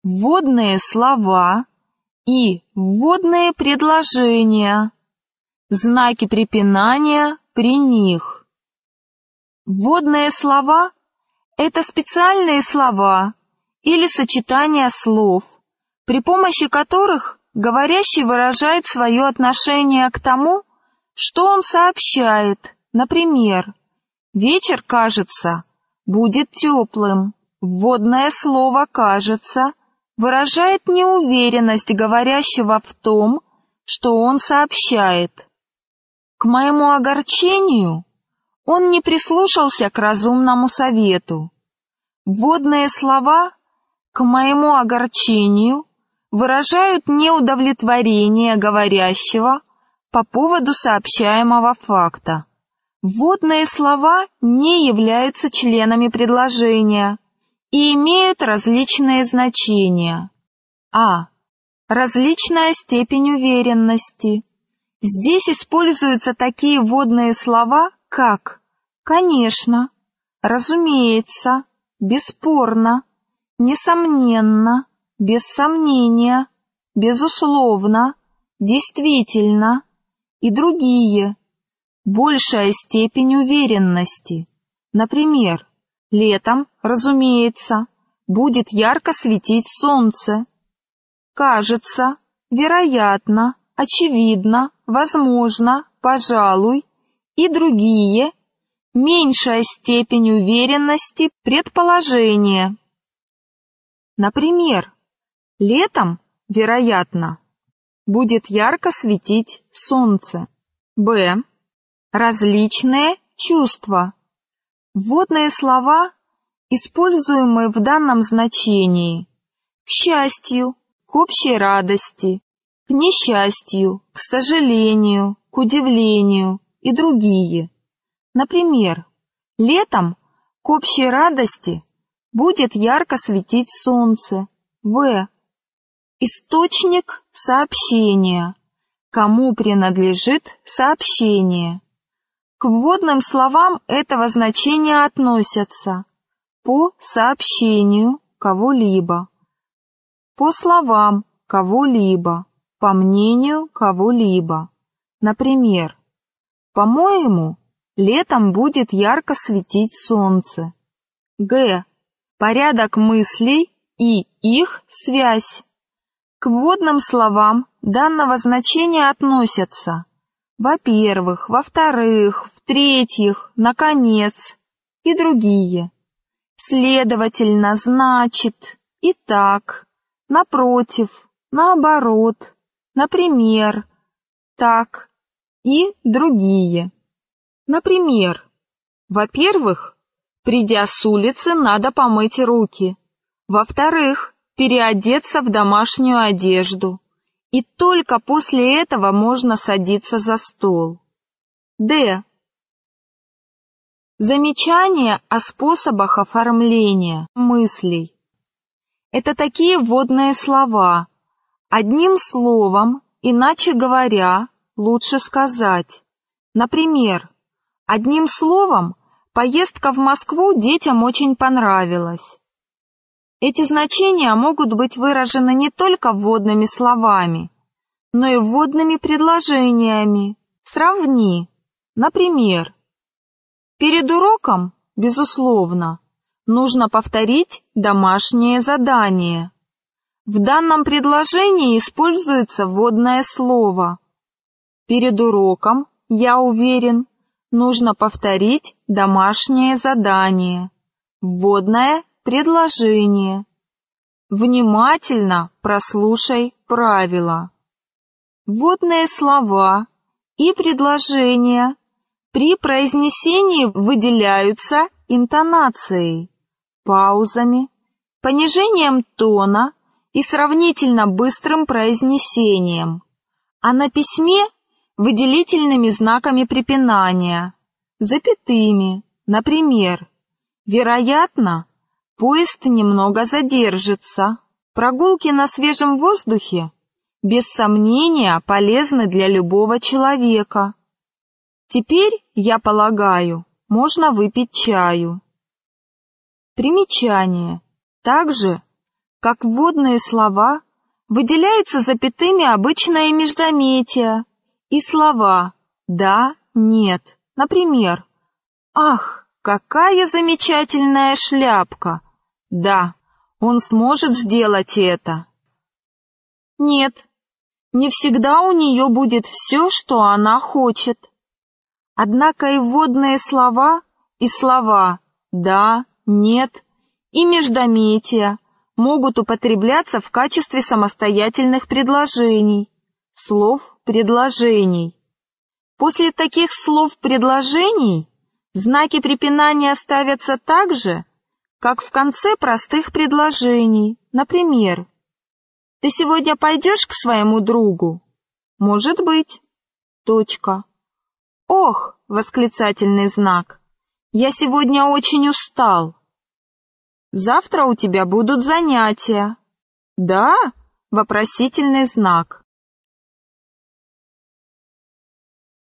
вводные слова и вводные предложения, знаки препинания при них. Вводные слова – это специальные слова или сочетания слов, при помощи которых говорящий выражает свое отношение к тому, что он сообщает. Например, «Вечер, кажется, будет теплым». Вводное слово «кажется» выражает неуверенность говорящего в том, что он сообщает. К моему огорчению, он не прислушался к разумному совету. Вводные слова «к моему огорчению» выражают неудовлетворение говорящего по поводу сообщаемого факта. Вводные слова не являются членами предложения и имеют различные значения. А. Различная степень уверенности. Здесь используются такие вводные слова, как «конечно», «разумеется», «бесспорно», «несомненно», «без сомнения», «безусловно», «действительно» и другие. Большая степень уверенности. Например, летом, разумеется, будет ярко светить солнце. Кажется, вероятно, очевидно, возможно, пожалуй и другие. Меньшая степень уверенности предположения. Например, летом, вероятно, будет ярко светить солнце. Б. Различные чувства. Вводные слова, используемые в данном значении: к счастью, к общей радости, к несчастью, к сожалению, к удивлению и другие. Например, летом к общей радости будет ярко светить солнце. В. Источник сообщения. Кому принадлежит сообщение? К вводным словам этого значения относятся: по сообщению кого-либо, по словам кого-либо, по мнению кого-либо. Например, по-моему, летом будет ярко светить солнце. Г. Порядок мыслей и их связь. К вводным словам данного значения относятся: во-первых, во-вторых, в-третьих, наконец и другие. Следовательно, значит, итак, напротив, наоборот, например, так и другие. Например, во-первых, придя с улицы, надо помыть руки. Во-вторых, переодеться в домашнюю одежду. И только после этого можно садиться за стол. Д. Замечания о способах оформления мыслей. Это такие вводные слова. Одним словом, иначе говоря, лучше сказать. Например, одним словом, поездка в Москву детям очень понравилась. Эти значения могут быть выражены не только вводными словами, но и вводными предложениями. Сравни. Например, перед уроком, безусловно, нужно повторить домашнее задание. В данном предложении используется вводное слово. Перед уроком, я уверен, нужно повторить домашнее задание. Вводное предложение. Внимательно прослушай правила. Вводные слова и предложения при произнесении выделяются интонацией, паузами, понижением тона и сравнительно быстрым произнесением, а на письме выделительными знаками препинания, запятыми. Например, вероятно, поезд немного задержится. Прогулки на свежем воздухе, без сомнения, полезны для любого человека. Теперь, я полагаю, можно выпить чаю. Примечание. Также Как вводные слова выделяются запятыми обычное междометие и слова «да», «нет». Например, «Ах, какая замечательная шляпка!» «Да, он сможет сделать это». «Нет, не всегда у нее будет все, что она хочет». Однако и вводные слова, и слова «да», «нет» и междометия могут употребляться в качестве самостоятельных предложений, слов-предложений. После таких слов-предложений знаки препинания ставятся так же, как в конце простых предложений. Например, «Ты сегодня пойдешь к своему другу?» «Может быть». Точка. «Ох!» — восклицательный знак. «Я сегодня очень устал». «Завтра у тебя будут занятия». «Да?» — вопросительный знак.